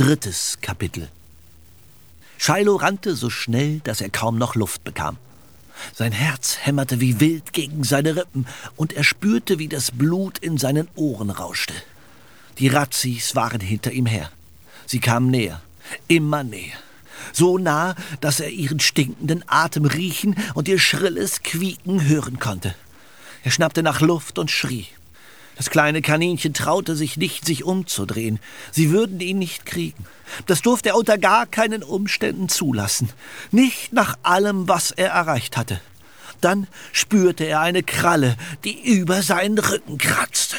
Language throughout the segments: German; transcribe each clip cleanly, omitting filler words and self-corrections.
3. Kapitel. Shiloh rannte so schnell, dass er kaum noch Luft bekam. Sein Herz hämmerte wie wild gegen seine Rippen, und er spürte, wie das Blut in seinen Ohren rauschte. Die Razis waren hinter ihm her. Sie kamen näher, immer näher. So nah, dass er ihren stinkenden Atem riechen und ihr schrilles Quieken hören konnte. Er schnappte nach Luft und schrie. Das kleine Kaninchen traute sich nicht, sich umzudrehen. Sie würden ihn nicht kriegen. Das durfte er unter gar keinen Umständen zulassen. Nicht nach allem, was er erreicht hatte. Dann spürte er eine Kralle, die über seinen Rücken kratzte.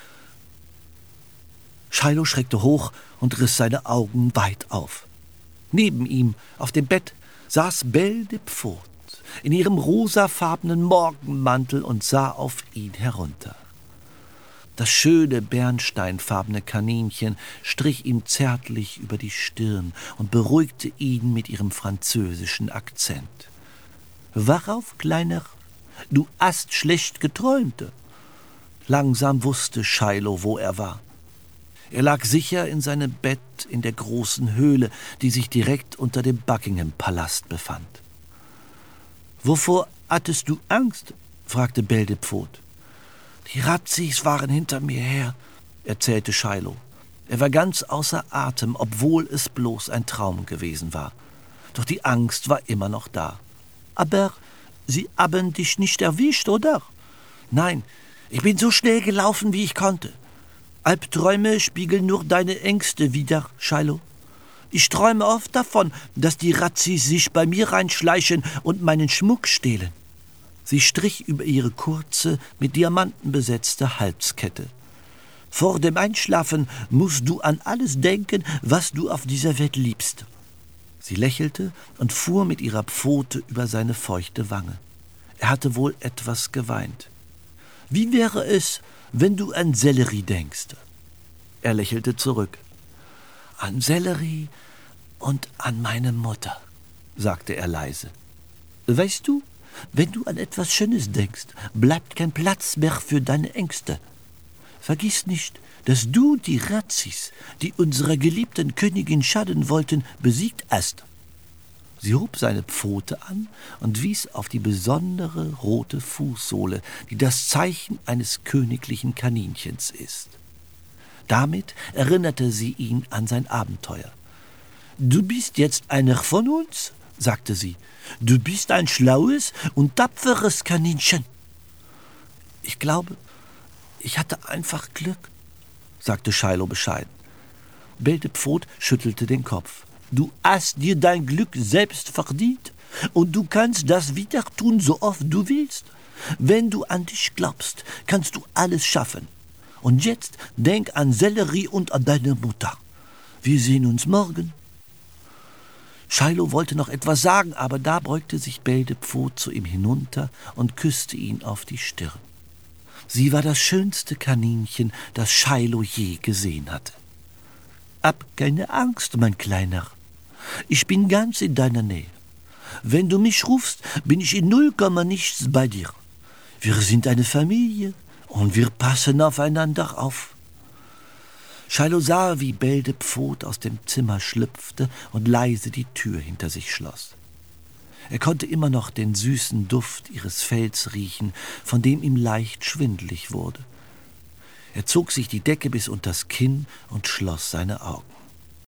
Shiloh schreckte hoch und riss seine Augen weit auf. Neben ihm, auf dem Bett, saß Belle de Pfot in ihrem rosafarbenen Morgenmantel und sah auf ihn herunter. Das schöne bernsteinfarbene Kaninchen strich ihm zärtlich über die Stirn und beruhigte ihn mit ihrem französischen Akzent. »Wach auf, Kleiner, du hast schlecht geträumt.« Langsam wusste Shiloh, wo er war. Er lag sicher in seinem Bett in der großen Höhle, die sich direkt unter dem Buckingham-Palast befand. »Wovor hattest du Angst?« fragte Belle de Pfot. »Die Razis waren hinter mir her«, erzählte Shiloh. Er war ganz außer Atem, obwohl es bloß ein Traum gewesen war. Doch die Angst war immer noch da. »Aber sie haben dich nicht erwischt, oder?« »Nein, ich bin so schnell gelaufen, wie ich konnte. Albträume spiegeln nur deine Ängste wider, Shiloh. Ich träume oft davon, dass die Razis sich bei mir reinschleichen und meinen Schmuck stehlen.« Sie strich über ihre kurze, mit Diamanten besetzte Halskette. »Vor dem Einschlafen musst du an alles denken, was du auf dieser Welt liebst.« Sie lächelte und fuhr mit ihrer Pfote über seine feuchte Wange. Er hatte wohl etwas geweint. »Wie wäre es, wenn du an Sellerie denkst?« Er lächelte zurück. »An Sellerie und an meine Mutter«, sagte er leise. »Weißt du, wenn du an etwas Schönes denkst, bleibt kein Platz mehr für deine Ängste. Vergiss nicht, dass du die Razis, die unserer geliebten Königin schaden wollten, besiegt hast.« Sie hob seine Pfote an und wies auf die besondere rote Fußsohle, die das Zeichen eines königlichen Kaninchens ist. Damit erinnerte sie ihn an sein Abenteuer. »Du bist jetzt einer von uns«, sagte sie. »Du bist ein schlaues und tapferes Kaninchen.« »Ich glaube, ich hatte einfach Glück«, sagte Shiloh bescheiden. Belle de Pfot schüttelte den Kopf. »Du hast dir dein Glück selbst verdient und du kannst das wieder tun, so oft du willst. Wenn du an dich glaubst, kannst du alles schaffen. Und jetzt denk an Sellerie und an deine Mutter. Wir sehen uns morgen.« Shiloh wollte noch etwas sagen, aber da beugte sich Belle de Pfot zu ihm hinunter und küsste ihn auf die Stirn. Sie war das schönste Kaninchen, das Shiloh je gesehen hatte. »Hab keine Angst, mein Kleiner. Ich bin ganz in deiner Nähe. Wenn du mich rufst, bin ich in 0, nichts bei dir. Wir sind eine Familie und wir passen aufeinander auf.« Shiloh sah, wie Belle de Pfot aus dem Zimmer schlüpfte und leise die Tür hinter sich schloss. Er konnte immer noch den süßen Duft ihres Fells riechen, von dem ihm leicht schwindelig wurde. Er zog sich die Decke bis unters Kinn und schloss seine Augen.